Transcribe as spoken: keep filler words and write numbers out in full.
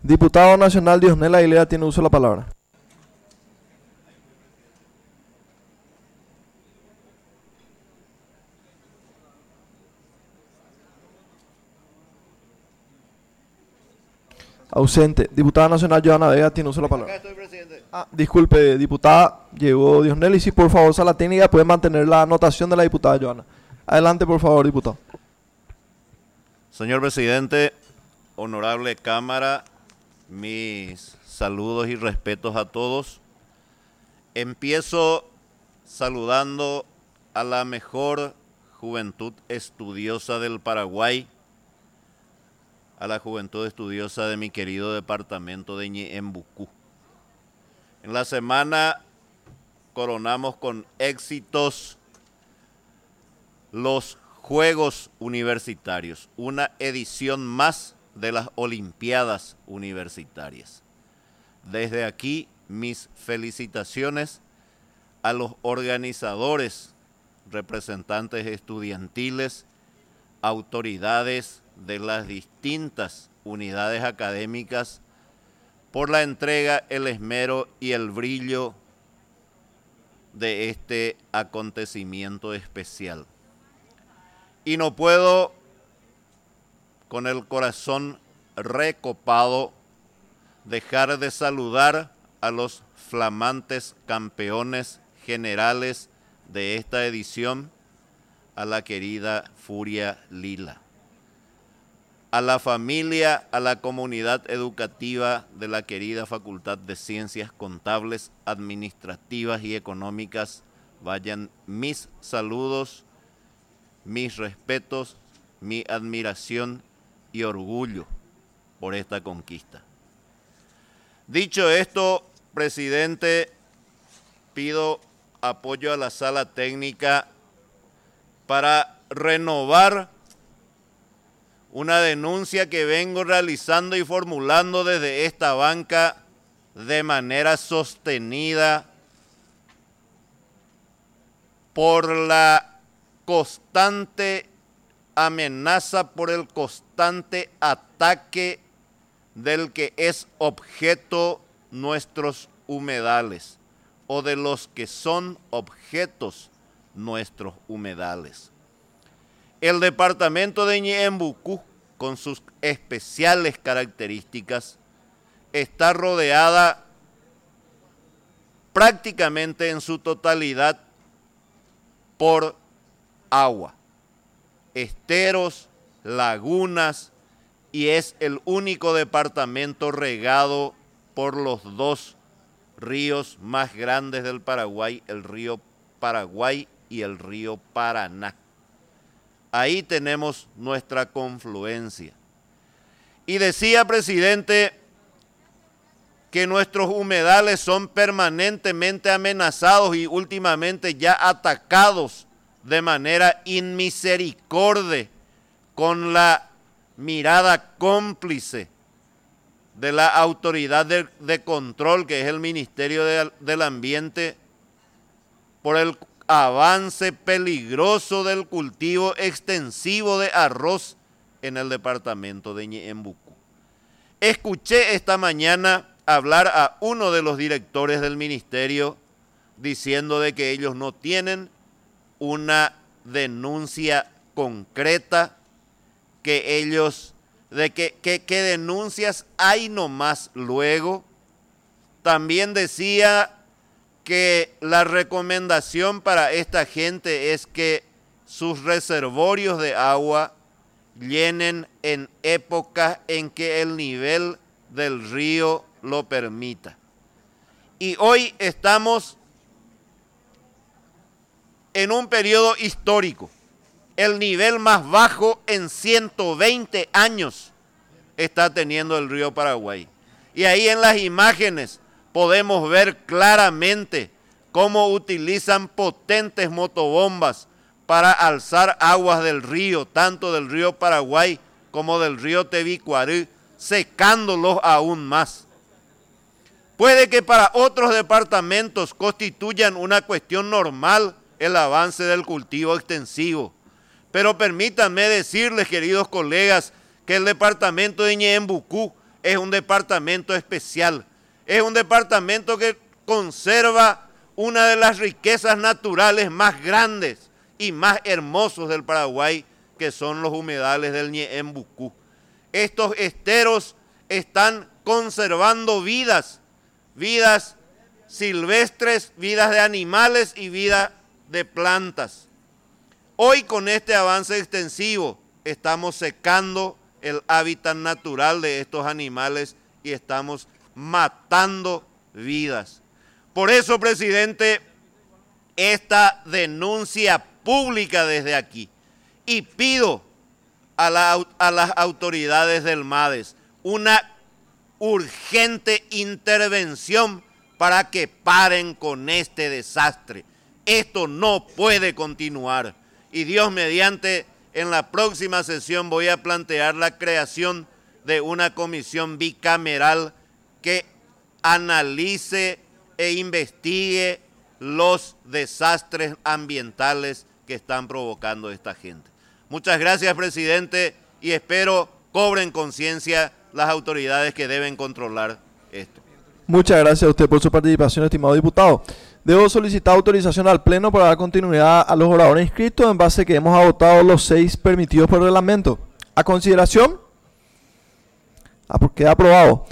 Diputado Nacional Diosnel Aguilera tiene uso de la palabra. Ausente. Diputada Nacional Johanna Vega tiene uso de la palabra. Acá estoy, presidente. Ah, disculpe, diputada, llegó Diosnel y si por favor sala técnica puede mantener la anotación de la diputada Johanna. Adelante, por favor, diputado. Señor presidente, honorable Cámara, mis saludos y respetos a todos. Empiezo saludando a la mejor juventud estudiosa del Paraguay, a la juventud estudiosa de mi querido departamento de Ñeembucú. En la semana coronamos con éxitos los Juegos Universitarios, una edición más de las Olimpiadas Universitarias. Desde aquí, mis felicitaciones a los organizadores, representantes estudiantiles, autoridades de las distintas unidades académicas por la entrega, el esmero y el brillo de este acontecimiento especial. Y no puedo, con el corazón recopado, dejar de saludar a los flamantes campeones generales de esta edición, a la querida Furia Lila, a la familia, a la comunidad educativa de la querida Facultad de Ciencias Contables, Administrativas y Económicas, vayan mis saludos, mis respetos, mi admiración y orgullo por esta conquista. Dicho esto, presidente, pido apoyo a la sala técnica para renovar una denuncia que vengo realizando y formulando desde esta banca de manera sostenida por la constante amenaza, por el constante ataque del que es objeto nuestros humedales o de los que son objetos nuestros humedales. El departamento de Ñeembucú, con sus especiales características, está rodeada prácticamente en su totalidad por agua, esteros, lagunas, y es el único departamento regado por los dos ríos más grandes del Paraguay, el río Paraguay y el río Paraná. Ahí tenemos nuestra confluencia. Y decía, presidente, que nuestros humedales son permanentemente amenazados y últimamente ya atacados de manera inmisericordia con la mirada cómplice de la autoridad de, de control, que es el Ministerio de, del Ambiente, por el avance peligroso del cultivo extensivo de arroz en el departamento de Ñeembucú. Escuché esta mañana hablar a uno de los directores del ministerio diciendo de que ellos no tienen una denuncia concreta, que ellos, de que, que, que denuncias hay nomás luego. También decía que la recomendación para esta gente es que sus reservorios de agua llenen en épocas en que el nivel del río lo permita. Y hoy estamos en un periodo histórico. El nivel más bajo en ciento veinte años está teniendo el río Paraguay. Y ahí en las imágenes podemos ver claramente cómo utilizan potentes motobombas para alzar aguas del río, tanto del río Paraguay como del río Tebicuarú, secándolos aún más. Puede que para otros departamentos constituyan una cuestión normal el avance del cultivo extensivo, pero permítanme decirles, queridos colegas, que el departamento de Ñeembucú es un departamento especial, es un departamento que conserva una de las riquezas naturales más grandes y más hermosos del Paraguay, que son los humedales del Ñeembucú. Estos esteros están conservando vidas, vidas silvestres, vidas de animales y vidas de plantas. Hoy, con este avance extensivo, estamos secando el hábitat natural de estos animales y estamos matando vidas. Por eso, presidente, esta denuncia pública desde aquí, y pido a, la, a las autoridades del MADES una urgente intervención para que paren con este desastre. Esto no puede continuar. Y Dios mediante, en la próxima sesión voy a plantear la creación de una comisión bicameral que analice e investigue los desastres ambientales que están provocando esta gente. Muchas gracias, presidente, y espero cobren conciencia las autoridades que deben controlar esto. Muchas gracias a usted por su participación, estimado diputado. Debo solicitar autorización al Pleno para dar continuidad a los oradores inscritos en base a que hemos agotado los seis permitidos por reglamento. A consideración, queda aprobado.